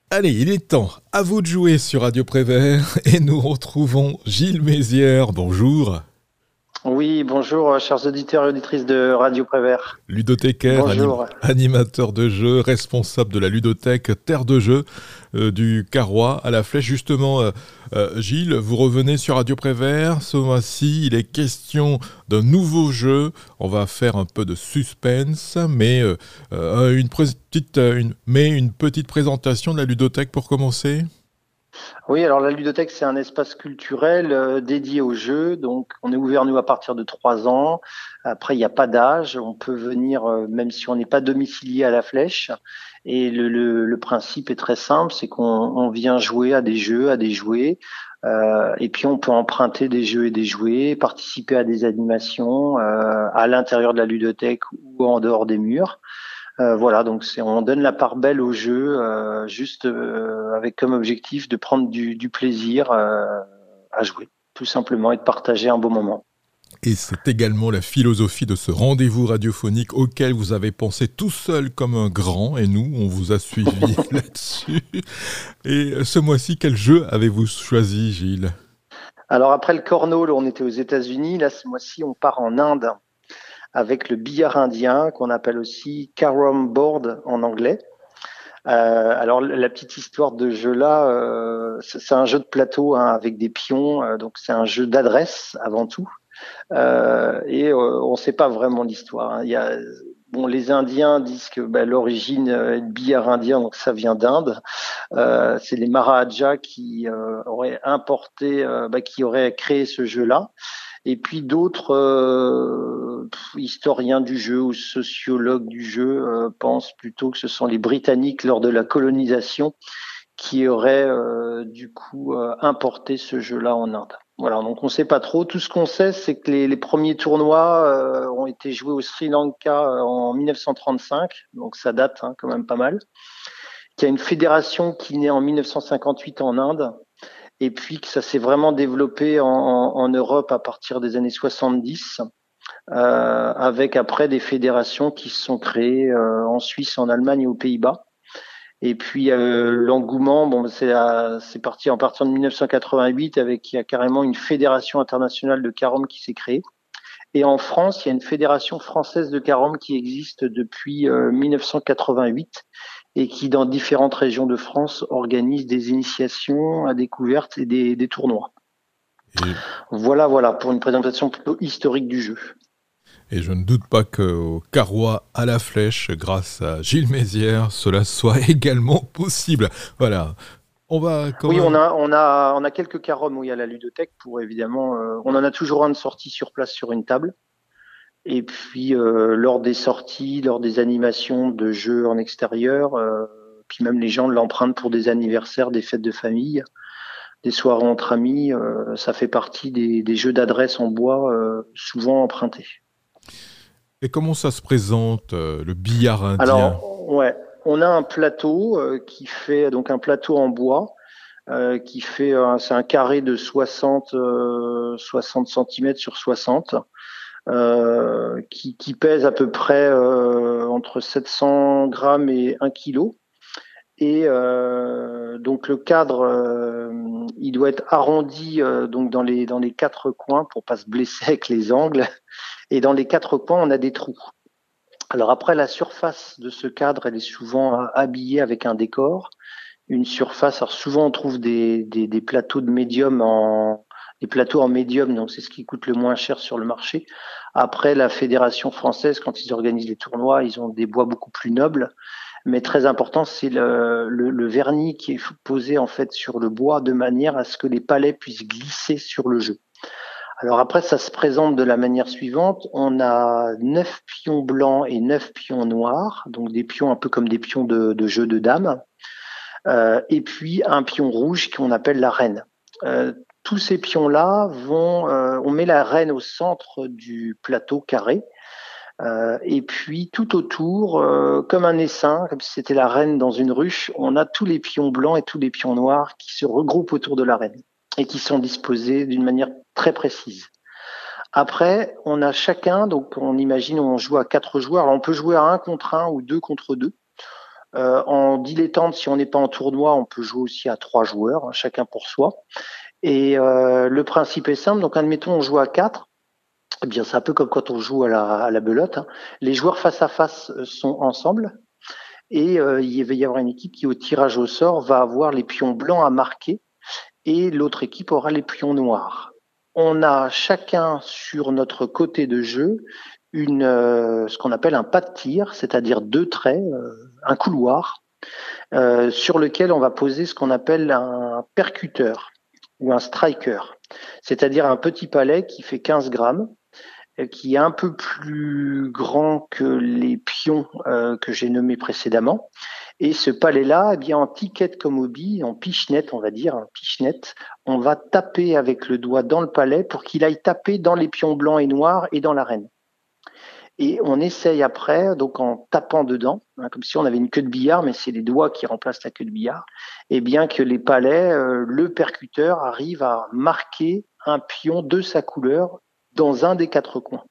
Allez, il est temps. À vous de jouer sur Radio Prévert et nous retrouvons Gilles Mézières. Bonjour. Oui, bonjour, chers auditeurs et auditrices de Radio Prévert. Ludothécaire, Bonjour. animateur de jeux, responsable de la ludothèque Terre de Jeux du Carrois à la Flèche. Justement, Gilles, vous revenez sur Radio Prévert. Ce mois-ci, il est question d'un nouveau jeu. On va faire un peu de suspense, mais une petite présentation de la ludothèque pour commencer. Oui, alors la ludothèque, c'est un espace culturel dédié aux jeux. Donc, on est ouvert, nous, à partir de 3 ans. Après, il n'y a pas d'âge. On peut venir, même si on n'est pas domicilié à la Flèche. Et le principe est très simple, c'est qu'on vient jouer à des jeux, à des jouets. Et puis, on peut emprunter des jeux et des jouets, participer à des animations à l'intérieur de la ludothèque ou en dehors des murs. Voilà, donc on donne la part belle au jeu, juste avec comme objectif de prendre du plaisir à jouer, tout simplement, et de partager un beau moment. Et c'est également la philosophie de ce rendez-vous radiophonique auquel vous avez pensé tout seul comme un grand, et nous, on vous a suivi là-dessus. Et ce mois-ci, quel jeu avez-vous choisi, Gilles? Alors après le cornhole, on était aux États-Unis. Là, ce mois-ci, on part en Inde avec le billard indien, qu'on appelle aussi carom board en anglais. Alors la petite histoire de jeu là, c'est un jeu de plateau hein, avec des pions, donc c'est un jeu d'adresse avant tout. On ne sait pas vraiment l'histoire. Hein. Les Indiens disent que l'origine du billard indien, donc ça vient d'Inde. C'est les Maharajas qui auraient importé, qui auraient créé ce jeu-là. Et puis d'autres historiens du jeu ou sociologues du jeu pensent plutôt que ce sont les Britanniques lors de la colonisation qui auraient importé ce jeu-là en Inde. Voilà, donc on ne sait pas trop. Tout ce qu'on sait, c'est que les premiers tournois ont été joués au Sri Lanka en 1935, donc ça date hein, quand même pas mal. Qu'il y a une fédération qui naît en 1958 en Inde, et puis que ça s'est vraiment développé en Europe à partir des années 70, avec après des fédérations qui se sont créées en Suisse, en Allemagne et aux Pays-Bas. Et puis l'engouement, c'est parti en partir de 1988 il y a carrément une fédération internationale de carom qui s'est créée. Et en France, il y a une fédération française de carom qui existe depuis 1988 et qui, dans différentes régions de France, organise des initiations à découverte et des tournois. Et, Voilà, pour une présentation plutôt historique du jeu. et je ne doute pas qu'au Carrois à la Flèche, grâce à Gilles Mézières, cela soit également possible. Voilà. On va quand Oui, même. on a quelques carums où il y a la ludothèque pour évidemment. On en a toujours un de sortie sur place sur une table. Et puis lors des sorties, lors des animations de jeux en extérieur, puis même les gens l'empruntent pour des anniversaires, des fêtes de famille, des soirées entre amis. Ça fait partie des jeux d'adresse en bois souvent empruntés. Et comment ça se présente, le billard indien? Alors ouais, on a un plateau qui fait donc un plateau en bois qui fait c'est un carré de 60 cm sur 60 qui pèse à peu près entre 700 grammes et 1 kilo. Et donc le cadre, il doit être arrondi donc dans les quatre coins pour pas se blesser avec les angles. Et dans les quatre coins, on a des trous. Alors après, la surface de ce cadre, elle est souvent habillée avec un décor. Une surface, alors souvent on trouve des plateaux de médium des plateaux en médium, donc c'est ce qui coûte le moins cher sur le marché. Après, la Fédération française, quand ils organisent les tournois, ils ont des bois beaucoup plus nobles. Mais très important, c'est le vernis qui est posé en fait sur le bois de manière à ce que les palets puissent glisser sur le jeu. Alors après, ça se présente de la manière suivante. On a 9 pions blancs et 9 pions noirs, donc des pions un peu comme des pions de jeu de dames. Et puis un pion rouge qu'on appelle la reine. Tous ces pions-là on met la reine au centre du plateau carré. Et puis tout autour, comme un essaim, comme si c'était la reine dans une ruche, on a tous les pions blancs et tous les pions noirs qui se regroupent autour de la reine et qui sont disposés d'une manière très précise. Après, on a chacun, donc on imagine on joue à 4 joueurs. Alors on peut jouer à 1 contre 1 ou 2 contre 2. En dilettante, si on n'est pas en tournoi, on peut jouer aussi à 3 joueurs, hein, chacun pour soi. Et le principe est simple. Donc, admettons, on joue à 4. Eh bien, c'est un peu comme quand on joue à la belote, hein. Les joueurs face à face sont ensemble. Et il va y avoir une équipe qui, au tirage au sort, va avoir les pions blancs à marquer et l'autre équipe aura les pions noirs. On a chacun sur notre côté de jeu ce qu'on appelle un pas de tir, c'est-à-dire 2 traits, un couloir, sur lequel on va poser ce qu'on appelle un percuteur ou un striker, c'est-à-dire un petit palet qui fait 15 grammes, qui est un peu plus grand que les pions que j'ai nommés précédemment. Et ce palais-là, eh bien, en ticket comme hobby, en pichenette, on va dire, en pichenette, on va taper avec le doigt dans le palais pour qu'il aille taper dans les pions blancs et noirs et dans l'arène. Et on essaye après, donc en tapant dedans, hein, comme si on avait une queue de billard, mais c'est les doigts qui remplacent la queue de billard, et bien que les palets, le percuteur arrive à marquer un pion de sa couleur dans un des 4 coins.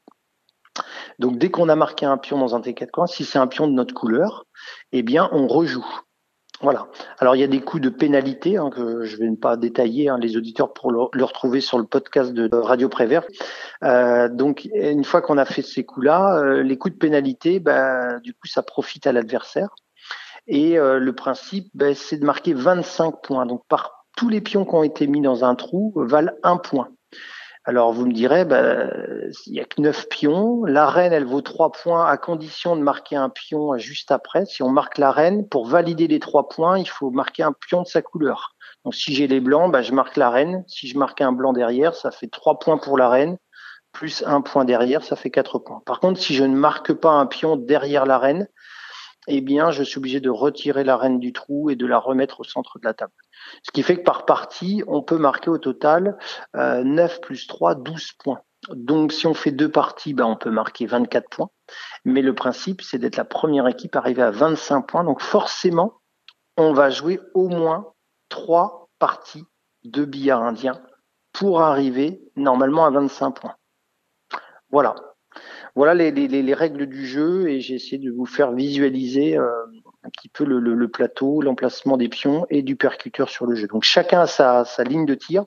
Donc dès qu'on a marqué un pion dans un des 4 coins, si c'est un pion de notre couleur, eh bien on rejoue. Voilà. Alors il y a des coups de pénalité hein, que je vais ne pas détailler, hein, les auditeurs pour le retrouver sur le podcast de Radio Prévert. Donc une fois qu'on a fait ces coups-là, les coups de pénalité, du coup ça profite à l'adversaire. Et le principe, c'est de marquer 25 points. Donc par tous les pions qui ont été mis dans un trou valent 1 point. Alors vous me direz, il y a que 9 pions. La reine, elle vaut 3 points à condition de marquer un pion juste après. Si on marque la reine, pour valider les 3 points, il faut marquer un pion de sa couleur. Donc si j'ai les blancs, je marque la reine. Si je marque un blanc derrière, ça fait 3 points pour la reine, plus 1 point derrière, ça fait 4 points. Par contre, si je ne marque pas un pion derrière la reine, eh bien, je suis obligé de retirer la reine du trou et de la remettre au centre de la table. Ce qui fait que par partie, on peut marquer au total 9 plus 3, 12 points. Donc, si on fait 2 parties, on peut marquer 24 points. Mais le principe, c'est d'être la première équipe arrivée à 25 points. Donc, forcément, on va jouer au moins 3 parties de billard indien pour arriver normalement à 25 points. Voilà. Voilà les règles du jeu et j'ai essayé de vous faire visualiser un petit peu le plateau, l'emplacement des pions et du percuteur sur le jeu. Donc chacun a sa ligne de tir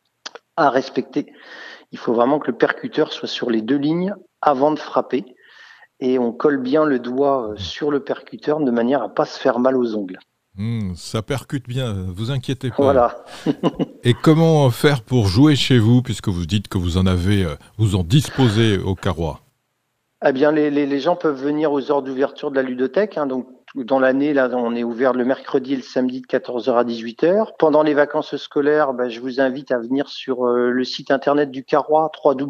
à respecter. Il faut vraiment que le percuteur soit sur les 2 lignes avant de frapper et on colle bien le doigt sur le percuteur de manière à pas se faire mal aux ongles. Ça percute bien, vous inquiétez pas. Voilà. Et comment faire pour jouer chez vous, puisque vous dites que vous en disposez au Carrois? Eh bien, les gens peuvent venir aux heures d'ouverture de la ludothèque. Hein, donc, dans l'année, là, on est ouvert le mercredi et le samedi de 14h à 18h. Pendant les vacances scolaires, je vous invite à venir sur le site internet du Carrois,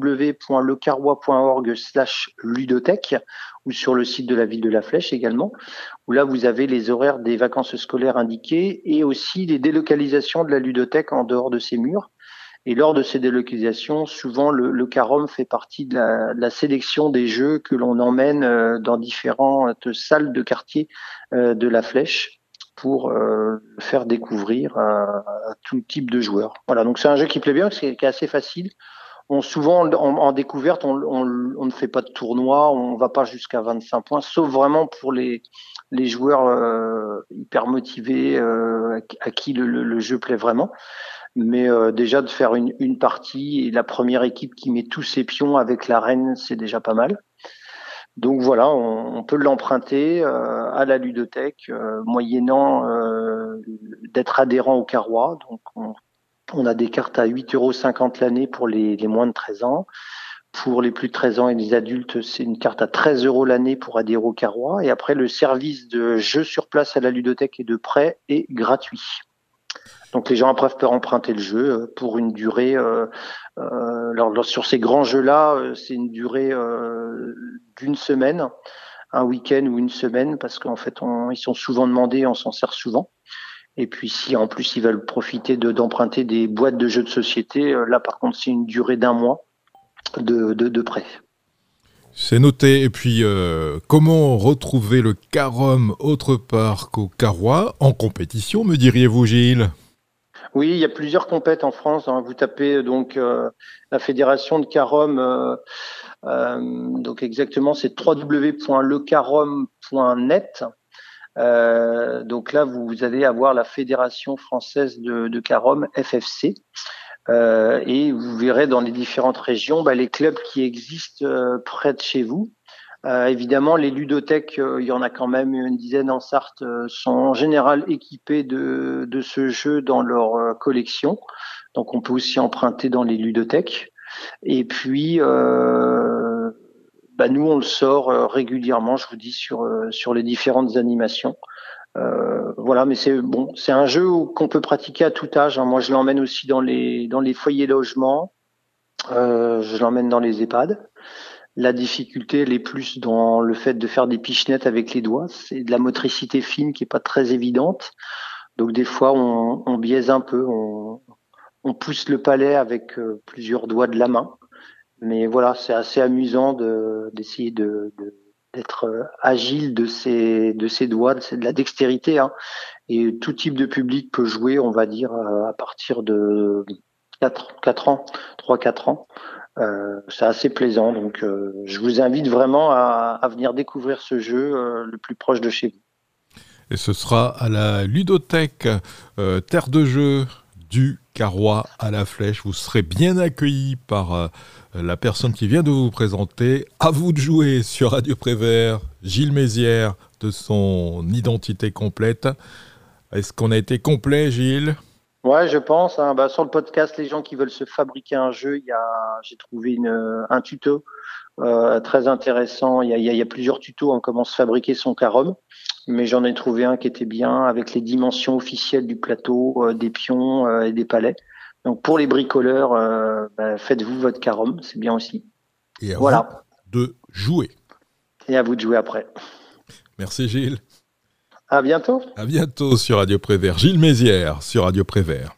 www.lecarrois.org/ludothèque, ou sur le site de la ville de La Flèche également, où là, vous avez les horaires des vacances scolaires indiqués et aussi les délocalisations de la ludothèque en dehors de ces murs. Et lors de ces délocalisations, souvent le Carom fait partie de la sélection des jeux que l'on emmène dans différentes salles de quartier de La Flèche pour faire découvrir à tout type de joueurs. Voilà, donc c'est un jeu qui plaît bien, qui est assez facile. Souvent en découverte, on ne fait pas de tournoi, on va pas jusqu'à 25 points, sauf vraiment pour les joueurs hyper motivés à qui le jeu plaît vraiment. Mais déjà de faire une partie et la première équipe qui met tous ses pions avec la reine, c'est déjà pas mal. Donc voilà, on peut l'emprunter à la ludothèque, moyennant d'être adhérent au Carrois. Donc on a des cartes à 8,50 € l'année pour les moins de 13 ans. Pour les plus de 13 ans et les adultes, c'est une carte à 13 € l'année pour adhérer au Carrois. Et après, le service de jeu sur place à la ludothèque et de prêt est gratuit. Donc les gens après peuvent emprunter le jeu pour une durée. Sur ces grands jeux-là, c'est une durée d'une semaine, un week-end ou une semaine, parce qu'en fait, ils sont souvent demandés, on s'en sert souvent. Et puis si en plus ils veulent profiter d'emprunter des boîtes de jeux de société, là par contre c'est une durée d'1 mois de prêt. C'est noté. Et puis, comment retrouver le Carom autre part qu'au Carrois en compétition, me diriez-vous, Gilles? Oui, il y a plusieurs compètes en France. Hein. Vous tapez donc la fédération de Carom. Donc exactement, c'est www.lecarom.net. Donc là, vous allez avoir la Fédération française de Carom, FFC, et vous verrez dans les différentes régions les clubs qui existent près de chez vous. Évidemment, les ludothèques, il y en a quand même une dizaine en Sarthe, sont en général équipées de ce jeu dans leur collection. Donc, on peut aussi emprunter dans les ludothèques. Et puis, nous, on le sort régulièrement, je vous dis, sur les différentes animations. Voilà, mais c'est un jeu qu'on peut pratiquer à tout âge. Moi, je l'emmène aussi dans les foyers logements. Je l'emmène dans les EHPAD. La difficulté, elle est plus dans le fait de faire des pichenettes avec les doigts. C'est de la motricité fine qui est pas très évidente. Donc des fois, on biaise un peu, on pousse le palais avec plusieurs doigts de la main. Mais voilà, c'est assez amusant d'essayer d'être agile de ses doigts, c'est de la dextérité. Et tout type de public peut jouer, on va dire, à partir de 4 ans, 3-4 ans. C'est assez plaisant, donc je vous invite vraiment à venir découvrir ce jeu le plus proche de chez vous. Et ce sera à la ludothèque Terre de Jeu du Carrois à la Flèche. Vous serez bien accueillis par la personne qui vient de vous présenter. À vous de jouer sur Radio Prévert, Gilles Mézières, de son identité complète. Est-ce qu'on a été complet, Gilles ? Ouais, je pense. Sur le podcast, les gens qui veulent se fabriquer un jeu, j'ai trouvé un tuto très intéressant. Il y a plusieurs tutos en comment se fabriquer son carom, mais j'en ai trouvé un qui était bien avec les dimensions officielles du plateau, des pions et des palets. Donc pour les bricoleurs, faites-vous votre carom, c'est bien aussi. Et à vous de jouer. Et à vous de jouer après. Merci Gilles. À bientôt. À bientôt sur Radio Prévert. Gilles Mézières sur Radio Prévert.